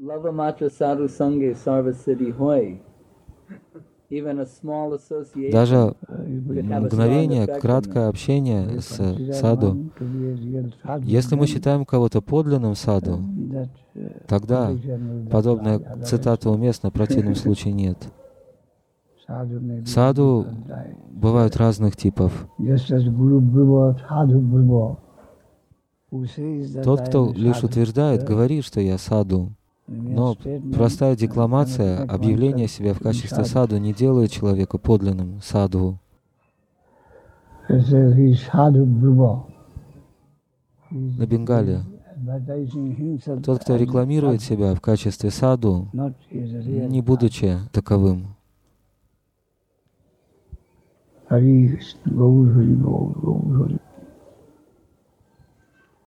Даже мгновение, краткое общение с саду, если мы считаем кого-то подлинным саду, тогда подобная цитата уместна, в противном случае нет. Саду бывают разных типов. Тот, кто лишь утверждает, говорит, что я саду, но простая декламация, объявление себя в качестве саду не делает человека подлинным саду. На Бенгале тот, кто рекламирует себя в качестве саду, не будучи таковым. Хари Кришна, Гаур Хари Гаур, Гаур Хари.